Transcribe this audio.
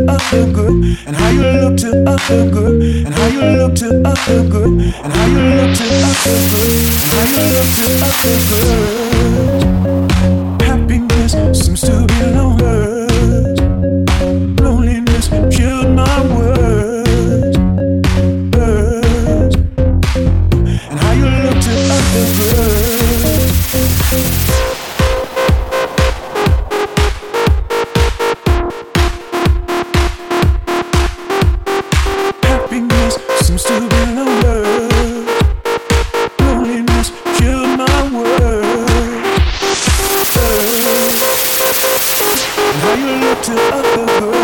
other good, and how you look to other good, and how you look to other good, and how you look to other good, and how you look to other good. Happiness seems to be loneliness. Loneliness killed my words. And how you look to other good. Seems to be no word. Loneliness killed my words. And how you look to other girls.